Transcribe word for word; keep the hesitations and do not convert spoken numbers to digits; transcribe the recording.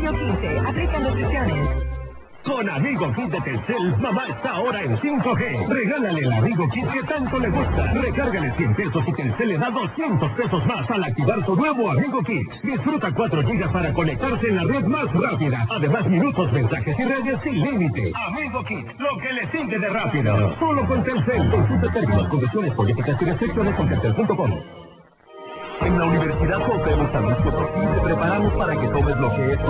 uno quince. Aplican restricciones. Con Amigo Kit de Telcel, mamá está ahora en cinco G. Regálale el Amigo Kit que tanto le gusta. Recárgale cien pesos y Telcel le da doscientos pesos más al activar su nuevo Amigo Kit. Disfruta cuatro gigas para conectarse en la red más rápida. Además, minutos, mensajes y redes sin límite. Amigo Kit, lo que le sigue de rápido. Solo con Telcel. Consulta términos, condiciones, políticas y restricciones con telcel punto com. En la Universidad Cuauhtémoc San Luis Potosí te preparamos para que tomes lo que es